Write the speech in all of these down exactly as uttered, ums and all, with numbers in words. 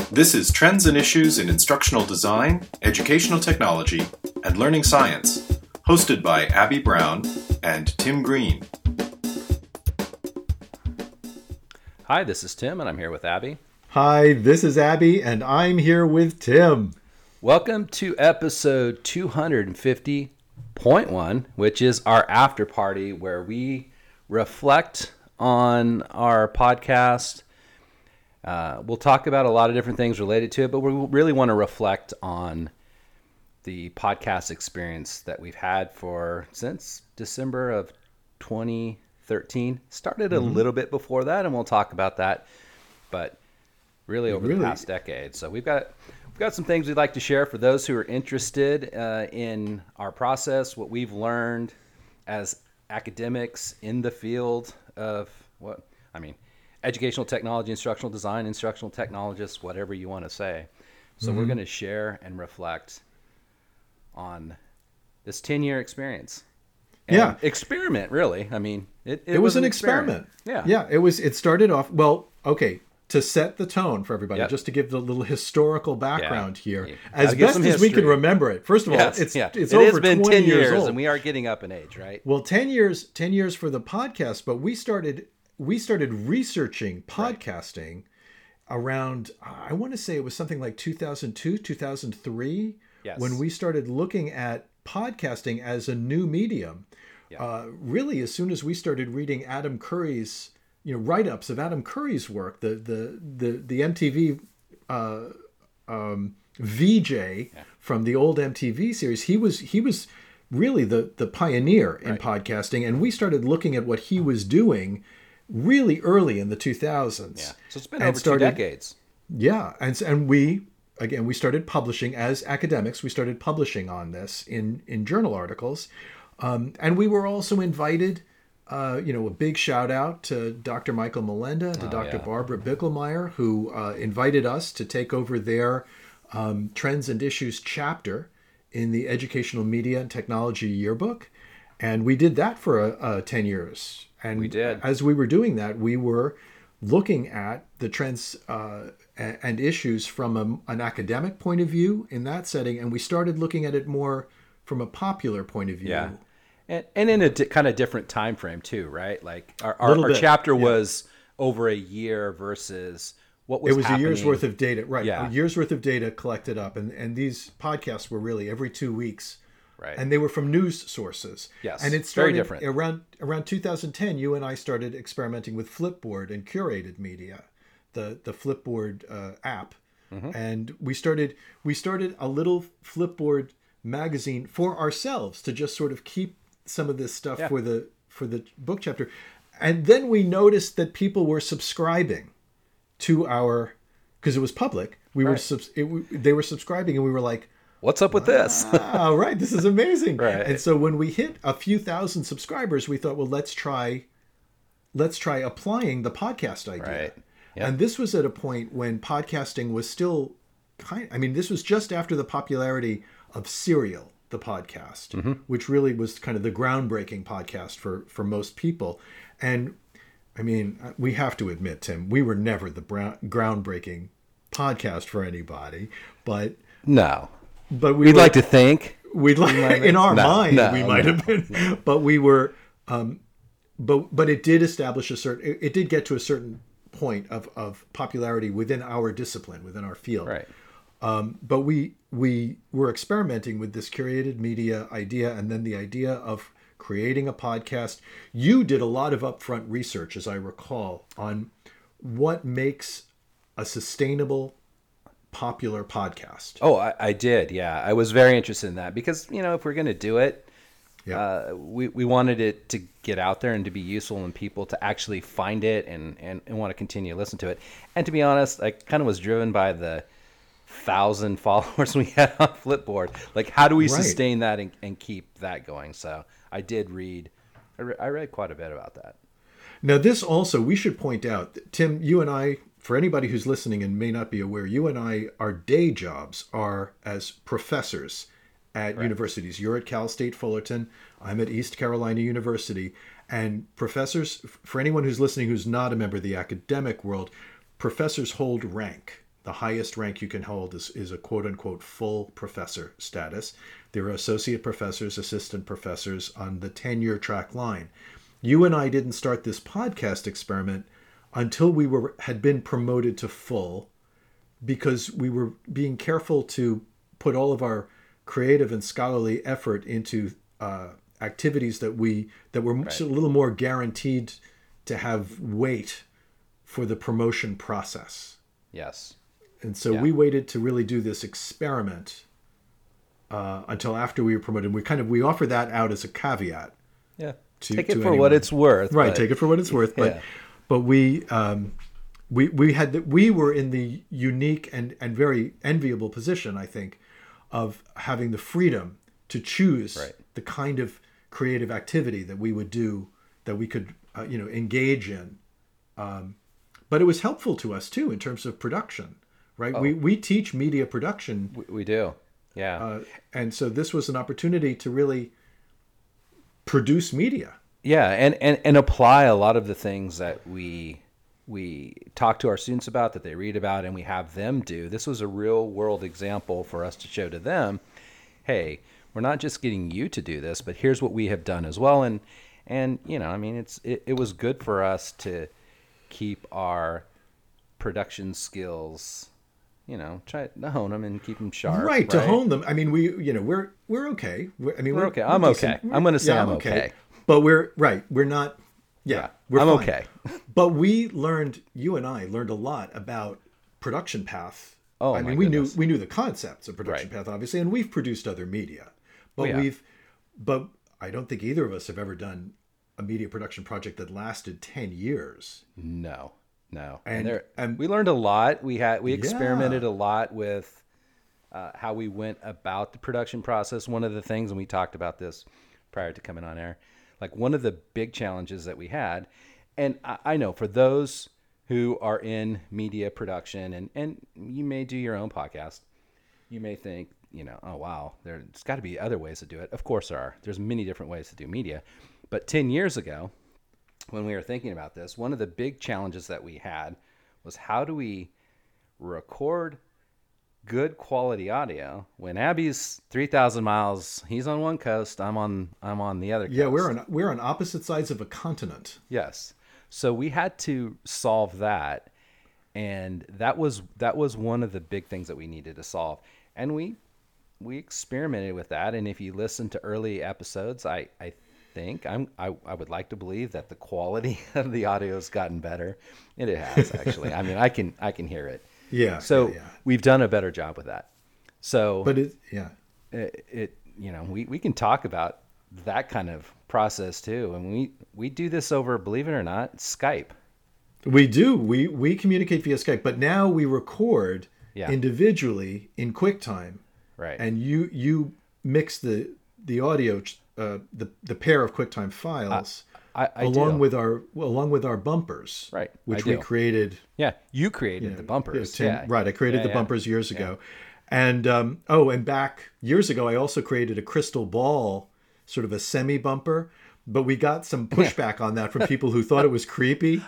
This is Trends and Issues in Instructional Design, Educational Technology, and Learning Science, hosted by Abby Brown and Tim Green. Hi, this is Tim, and I'm here with Abby. Hi, this is Abby, and I'm here with Tim. Welcome to episode two fifty point one, which is our after party where we reflect on our podcast. Uh, we'll talk about a lot of different things related to it, but we really want to reflect on the podcast experience that we've had for since December of twenty thirteen. Started a mm-hmm. little bit before that, and we'll talk about that, but really over really? the past decade. So we've got we've got some things we'd like to share for those who are interested uh, in our process, what we've learned as academics in the field of what I mean. Educational technology, instructional design, instructional technologists, whatever you want to say. So mm-hmm. we're going to share and reflect on this ten-year experience. And yeah. Experiment, really. I mean, it, it, it was, was an an experiment. experiment. Yeah. Yeah, it was. It started off, well, okay, to set the tone for everybody, yep. just to give the little historical background yeah. here, as best as we can remember it. First of all, yes. it's, yeah. it's it over has been twenty ten years, years old. And we are getting up in age, right? Well, ten years, ten years for the podcast, but we started... We started researching podcasting right. around, I want to say it was something like two thousand two, two thousand three, yes. when we started looking at podcasting as a new medium. Yeah. Uh, really, as soon as we started reading Adam Curry's, you know, write-ups of Adam Curry's work, the the the the M T V uh, um, V J yeah. from the old M T V series, he was he was really the the pioneer in right. podcasting, and we started looking at what he was doing really early in the two thousands. Yeah. So it's been over started, two decades. Yeah. And and we, again, we started publishing as academics. We started publishing on this in, in journal articles. Um, and we were also invited, uh, you know, a big shout out to Doctor Michael Melenda, to oh, Doctor Yeah. Barbara Bickelmeyer, who uh, invited us to take over their um, Trends and Issues chapter in the Educational Media and Technology Yearbook. And we did that for uh, uh, ten years. And we did. As we were doing that, we were looking at the trends uh, and issues from a, an academic point of view in that setting, and we started looking at it more from a popular point of view. Yeah, and, and in a di- kind of different time frame too, right? Like our, our, our bit, chapter yeah. was over a year versus what was It was happening. a year's worth of data, right? Yeah. A year's worth of data collected up, and, and these podcasts were really every two weeks. Right. And they were from news sources. Yes, and it started very different. around around two thousand ten. You and I started experimenting with Flipboard and curated media, the the Flipboard uh, app, mm-hmm. and we started we started a little Flipboard magazine for ourselves to just sort of keep some of this stuff yeah. for the for the book chapter, and then we noticed that people were subscribing to our because it was public. We right. were subs, it, they were subscribing, and we were like, what's up with this? Wow, right. This is amazing. Right. And so when we hit a few thousand subscribers, we thought, well, let's try, let's try applying the podcast idea. Right. Yep. And this was at a point when podcasting was still kind I mean, this was just after the popularity of Serial, the podcast, mm-hmm. which really was kind of the groundbreaking podcast for, for most people. And I mean, we have to admit, Tim, we were never the brown, groundbreaking podcast for anybody, but no. But we we'd were, like to think we'd like in our no, mind no, we might no. have been, but we were, um, but but it did establish a certain. It, it did get to a certain point of, of popularity within our discipline, within our field. Right. Um, but we we were experimenting with this curated media idea, and then the idea of creating a podcast. You did a lot of upfront research, as I recall, on what makes a sustainable, popular podcast. Oh, I, I did. Yeah. I was very interested in that because, you know, if we're going to do it, yeah. uh, we, we wanted it to get out there and to be useful and people to actually find it and, and, and want to continue to listen to it. And to be honest, I kind of was driven by the thousand followers we had on Flipboard. Like, how do we right. sustain that and, and keep that going? So I did read, I, re- I read quite a bit about that. Now, this also, we should point out, that, Tim, you and I, for anybody who's listening and may not be aware, you and I, our day jobs are as professors at right. universities. You're at Cal State Fullerton. I'm at East Carolina University. And professors, for anyone who's listening who's not a member of the academic world, professors hold rank. the highest rank you can hold is, is a quote unquote full professor status. There are associate professors, assistant professors on the tenure track line. You and I didn't start this podcast experiment until we were had been promoted to full, because we were being careful to put all of our creative and scholarly effort into uh, activities that we that were right. a little more guaranteed to have weight for the promotion process. Yes. And so yeah. we waited to really do this experiment uh, until after we were promoted. We kind of we offer that out as a caveat. Yeah. To, take it to for anyone. what it's worth. Right. But, take it for what it's worth. But yeah. but we um, we we had the, we were in the unique and and very enviable position, I think, of having the freedom to choose right. the kind of creative activity that we would do, that we could uh, you know engage in. Um, but it was helpful to us too in terms of production, right? Oh. We we teach media production. We, we do, yeah. Uh, and so this was an opportunity to really produce media. Yeah, and, and, and apply a lot of the things that we we talk to our students about, that they read about, and we have them do. This was a real world example for us to show to them, hey, we're not just getting you to do this, but here's what we have done as well. And and you know, I mean, it's it, it was good for us to keep our production skills, you know, try to hone them and keep them sharp. Right, right? to hone them. I mean, we you know we're we're okay. We're, I mean, we're, we're okay. We're I'm decent. okay. I'm going to say yeah, I'm okay. okay. But we're right. We're not. Yeah, yeah we're I'm fine. okay. But we learned. You and I learned a lot about production path. Oh, I my mean, we goodness. knew we knew the concepts of production Right. path, obviously, and we've produced other media. But Oh, yeah. we've, but I don't think either of us have ever done a media production project that lasted ten years. No, no. And- And, there, and- we learned a lot. We had we Yeah. experimented a lot with uh, how we went about the production process. One of the things, and we talked about this prior to coming on air, like one of the big challenges that we had, and I, I know for those who are in media production, and, and you may do your own podcast, you may think, you know, oh, wow, there's got to be other ways to do it. Of course there are. There's many different ways to do media. But ten years ago, when we were thinking about this, one of the big challenges that we had was how do we record good quality audio when Abby's three thousand miles, he's on one coast, I'm on I'm on the other coast. Yeah, we're on we're on opposite sides of a continent. Yes. So we had to solve that, and that was that was one of the big things that we needed to solve. And we we experimented with that, and if you listen to early episodes, I I think I'm I, I would like to believe that the quality of the audio has gotten better. And it has actually. I mean, I can I can hear it. Yeah. So yeah, yeah. we've done a better job with that. So But it yeah. it, it you know, we, we can talk about that kind of process too. And we, we do this over, believe it or not, Skype. We do. We we communicate via Skype, but now we record Yeah. individually in QuickTime. Right. And you you mix the the audio uh, the the pair of QuickTime files I, I along do. with our well, along with our bumpers. Right, Which I we do. created. Yeah. You created you know, the bumpers. Tim- yeah. Right. I created Yeah, the yeah. bumpers years ago. And um, oh, and back years ago, I also created a crystal ball, sort of a semi bumper. But we got some pushback on that from people who thought it was creepy.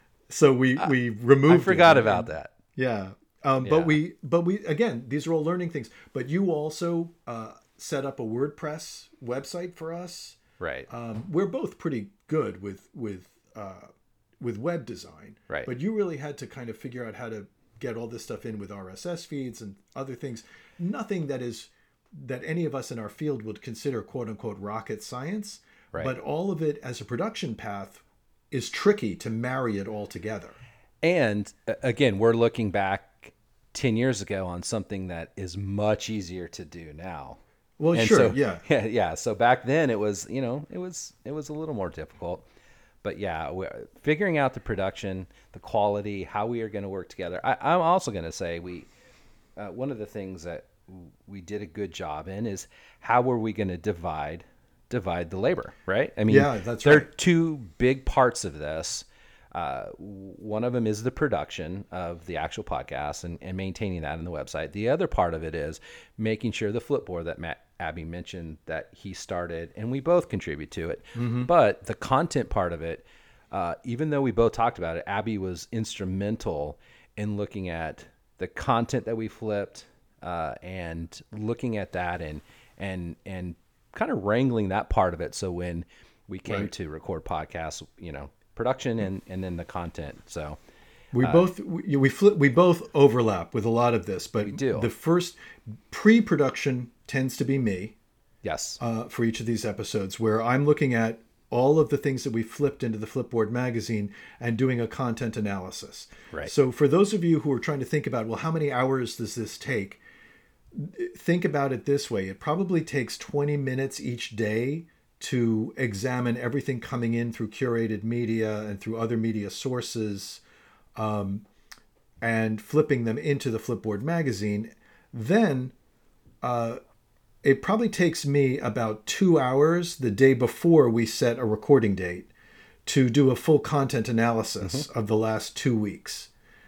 So we we removed. I forgot it. about that. Yeah. Um, Yeah. But we, but we, again, these are all learning things. But you also uh, set up a WordPress website for us. Right. Um, we're both pretty good with with uh, with web design. Right. But you really had to kind of figure out how to get all this stuff in with R S S feeds and other things. Nothing that is that any of us in our field would consider quote unquote rocket science. Right. But all of it as a production path is tricky to marry it all together. And uh, again, we're looking back ten years ago on something that is much easier to do now. Well, And sure, so, yeah. yeah, yeah. So back then it was, you know, it was it was a little more difficult, but yeah, we're figuring out the production, the quality, how we are going to work together. I, I'm also going to say we, uh, one of the things that we did a good job in is how were we going to divide divide the labor, right? I mean, Yeah, that's there right. are two big parts of this. Uh, one of them is the production of the actual podcast and, and maintaining that on the website. The other part of it is making sure the Flipboard that Matt Abby mentioned that he started, and we both contribute to it. Mm-hmm. But the content part of it, uh, even though we both talked about it, Abby was instrumental in looking at the content that we flipped, uh, and looking at that and and and kind of wrangling that part of it. So when we came Right. to record podcasts, you know, production and and then the content. So We both we we, flip, we both overlap with a lot of this, but do. the first pre-production tends to be me yes, uh, for each of these episodes, where I'm looking at all of the things that we flipped into the Flipboard magazine and doing a content analysis. Right. So for those of you who are trying to think about, well, how many hours does this take? Think about it this way. It probably takes twenty minutes each day to examine everything coming in through curated media and through other media sources, um, and flipping them into the Flipboard magazine. Then uh, it probably takes me about two hours the day before we set a recording date to do a full content analysis Mm-hmm. of the last two weeks.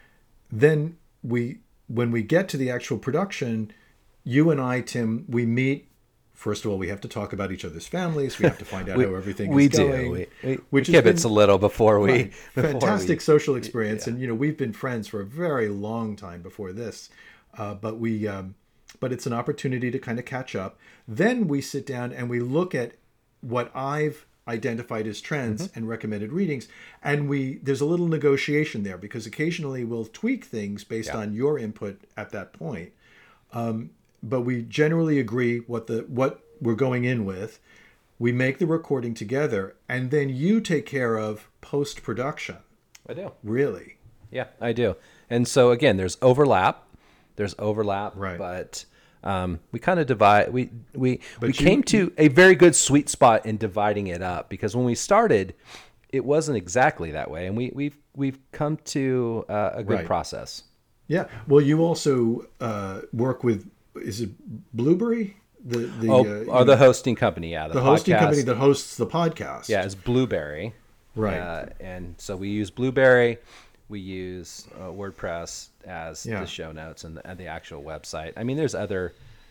Then we, when we get to the actual production, you and I, Tim, we meet. First of all, we have to talk about each other's families. We have to find out how everything we is do. going. We, we, which we has kibitz been- a little before we. Right. before Fantastic we- social experience, and you know we've been friends for a very long time before this, uh, but we, um, but it's an opportunity to kind of catch up. Then we sit down and we look at what I've identified as trends Mm-hmm. and recommended readings, and we there's a little negotiation there because occasionally we'll tweak things based Yeah. on your input at that point. Um, but we generally agree what the what we're going in with. We make the recording together, and then you take care of post-production. I do. Really? Yeah, I do. And so again, there's overlap. There's overlap, Right. but um, we kind of divide. We we we you- came to a very good sweet spot in dividing it up because when we started, it wasn't exactly that way, and we we've we've come to uh, a good Right. process. Yeah. Well, you also uh, work with, is it Blueberry? The the Oh, uh, or the hosting company, yeah, the, the hosting podcast. company that hosts the podcast. Yeah, it's Blueberry. Right. Uh, and so we use Blueberry. We use uh, WordPress as Yeah. the show notes and the, and the actual website. I mean, there's other.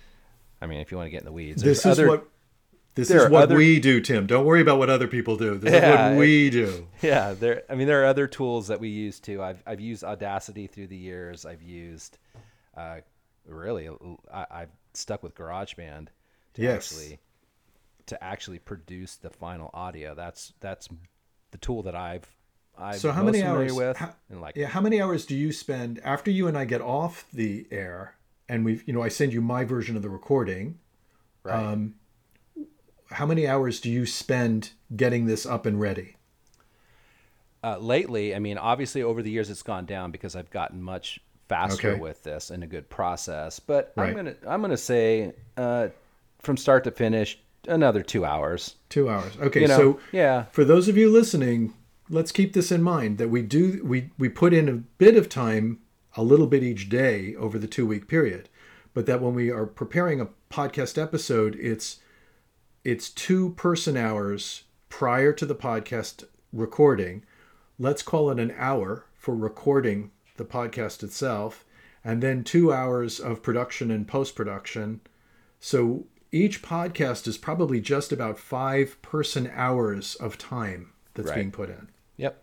I mean, if you want to get in the weeds, This there's is other, what this there is are what other- we do, Tim. Don't worry about what other people do. This Yeah, is what we do. Yeah, there. I mean, there are other tools that we use too. I've I've used Audacity through the years. I've used, uh, really, I, I've stuck with GarageBand to Yes. actually to actually produce the final audio. That's that's the tool that I've I've So how most many familiar hours? with how- and like yeah, how many hours do you spend after you and I get off the air, and we've, you know, I send you my version of the recording. right. Um, how many hours do you spend getting this up and ready? Uh, lately, I mean, obviously over the years it's gone down because I've gotten much faster Okay. with this and a good process. But I'm Right. gonna I'm gonna say uh, from start to finish another two hours. Two hours. Okay, You know, so yeah. for those of you listening, let's keep this in mind that we do we we put in a bit of time, a little bit each day over the two week period, but that when we are preparing a podcast episode, it's it's two person hours prior to the podcast recording. Let's call it an hour for recording the podcast itself, and then two hours of production and post production. So each podcast is probably just about five person hours of time that's Right. being put in. Yep.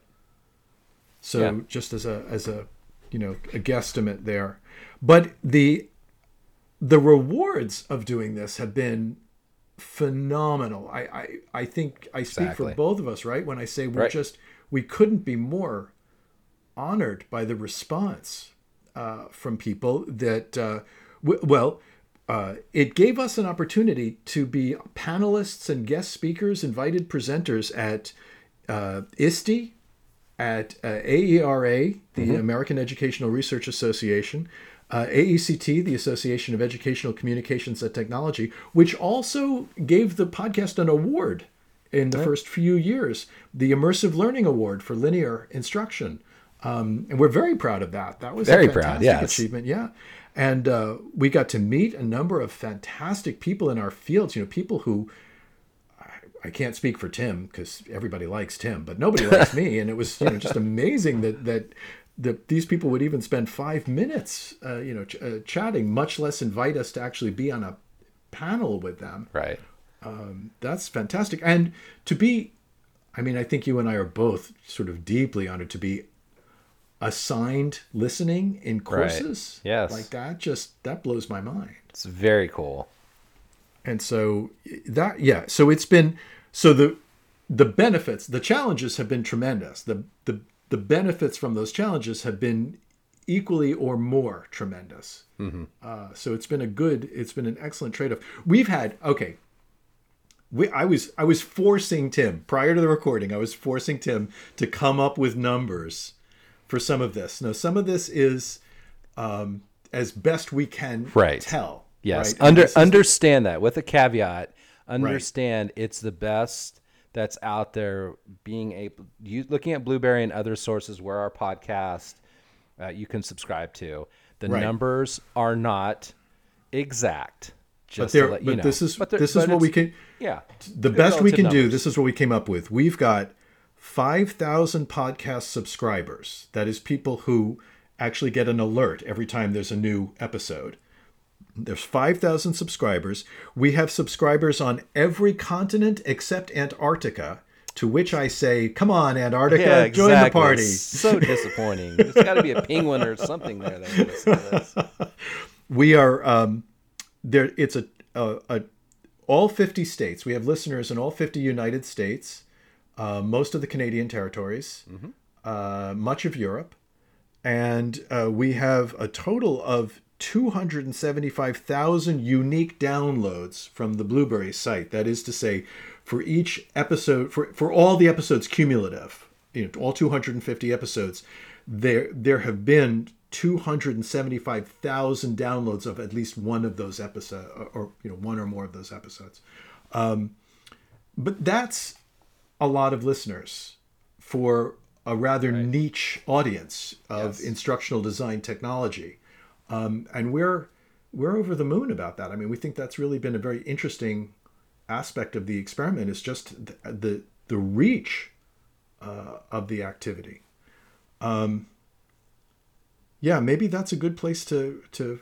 So Yeah. just as a as a you know a guesstimate there, but the the rewards of doing this have been phenomenal. I I, I think I speak Exactly. for both of us, right? When I say we're Right. just we couldn't be more honored by the response uh, from people that uh, w- well. Uh, it gave us an opportunity to be panelists and guest speakers, invited presenters at uh, I S T E, at uh, A E R A, the American Educational Research Association, uh, A E C T, the Association of Educational Communications and Technology, which also gave the podcast an award in the first few years, the Immersive Learning Award for Linear Instruction. Um, and we're very proud of that. That was Very a proud, fantastic yes. achievement. Yeah. And uh, we got to meet a number of fantastic people in our fields, you know, people who I, I can't speak for Tim because everybody likes Tim, but nobody likes me. And it was, you know, just amazing that, that, that these people would even spend five minutes, uh, you know, ch- uh, chatting, much less invite us to actually be on a panel with them. Right. That's fantastic. And to be, I mean, I think you and I are both sort of deeply honored to be assigned listening in courses. Right. Yes. Like that just, that blows my mind. It's very cool. And so that, yeah, so it's been, so the, the benefits, the challenges have been tremendous. The, the, the benefits from those challenges have been equally or more tremendous. Mm-hmm. Uh, so it's been a good, it's been an excellent trade-off. We've had, okay, we, I was, I was forcing Tim prior to the recording, I was forcing Tim to come up with numbers for some of this. Now, some of this is um, as best we can right. tell. Yes. Right? Under, understand that with a caveat, understand right. it's the best that's out there. Being able, you, looking at Blueberry and other sources where our podcast uh, you can subscribe to, the right. numbers are not exact. Just but there, to let but you know. this is but there, this is what we can. Yeah. The best we can numbers. do. This is what we came up with. We've got five thousand podcast subscribers. That is people who actually get an alert every time there's a new episode. There's five thousand subscribers. We have subscribers on every continent except Antarctica, to which I say, come on, Antarctica, yeah, exactly. join the party. It's so disappointing. There's got to be a penguin or something there that will listen to this. We are, um, there. It's a, a, a, all fifty states. We have listeners in all fifty United States, uh, most of the Canadian territories, mm-hmm. uh, much of Europe. And uh, we have a total of two hundred seventy-five thousand unique downloads from the Blueberry site. That is to say, for each episode, for, for all the episodes cumulative, you know, all two hundred fifty episodes, there there have been two hundred seventy-five thousand downloads of at least one of those episodes, or, or you know, one or more of those episodes. Um, but that's a lot of listeners for a rather right. niche audience of yes. instructional design technology. Um, and we're we're over the moon about that. I mean, we think that's really been a very interesting aspect of the experiment, is just the the, the reach uh, of the activity. Um, yeah, maybe that's a good place to to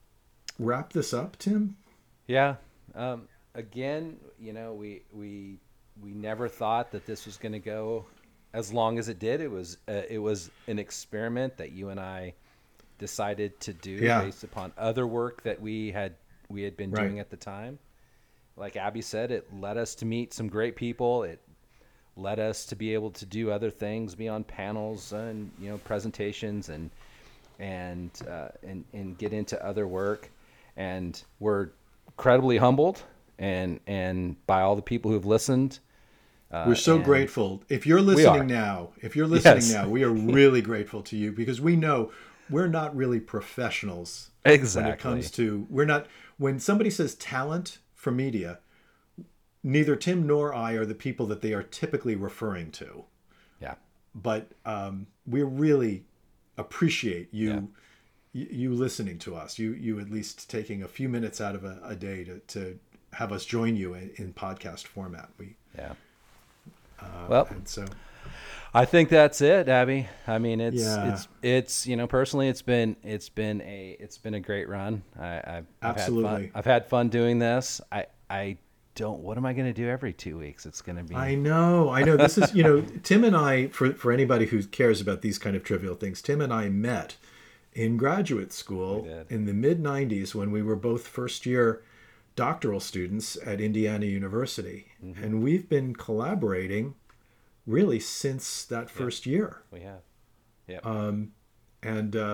wrap this up, Tim. Yeah. Um, again, you know, we we we never thought that this was going to go as long as it did. It was uh, it was an experiment that you and I decided to do yeah. based upon other work that we had we had been right. doing at the time. Like Abby said, it led us to meet some great people. It led us to be able to do other things, be on panels and you know presentations and and uh, and and get into other work. And we're incredibly humbled and and by all the people who've listened. Uh, we're so grateful. If you're listening now, if you're listening yes. now, we are really grateful to you, because we know we're not really professionals. Exactly. When it comes to, we're not, when somebody says talent for media, neither Tim nor I are the people that they are typically referring to. Yeah. But um, we really appreciate you, yeah. you, you listening to us. You, you at least taking a few minutes out of a, a day to, to have us join you in, in podcast format. We, yeah. Uh, well, and so I think that's it, Abby. I mean, it's yeah. it's it's you know, personally, it's been it's been a it's been a great run. I, I've, I've absolutely had fun. I've had fun doing this. I I don't. What am I going to do every two weeks? It's going to be. I know, I know. This is you know, Tim and I. For for anybody who cares about these kind of trivial things, Tim and I met in graduate school in the mid nineties when we were both first year doctoral students at Indiana University. Mm-hmm. And we've been collaborating really since that first yeah. year. We have. Yeah. Um, and uh,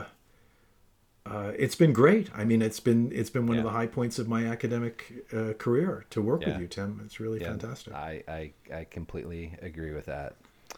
uh, it's been great. I mean, it's been it's been one yeah. of the high points of my academic uh, career to work yeah. with you, Tim. It's really yeah. fantastic. I, I, I completely agree with that.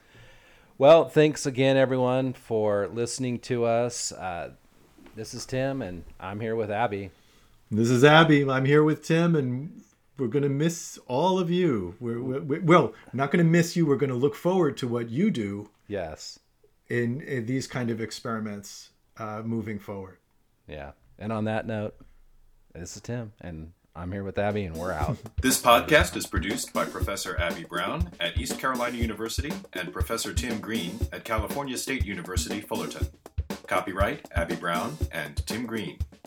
Well, thanks again, everyone, for listening to us. Uh, this is Tim, and I'm here with Abby. This is Abby. I'm here with Tim, and we're going to miss all of you. We're, we're, well, I'm not going to miss you. We're going to look forward to what you do. Yes. In, in these kind of experiments uh, moving forward. Yeah. And on that note, this is Tim, and I'm here with Abby, and we're out. This podcast is produced by Professor Abby Brown at East Carolina University and Professor Tim Green at California State University, Fullerton. Copyright Abby Brown and Tim Green.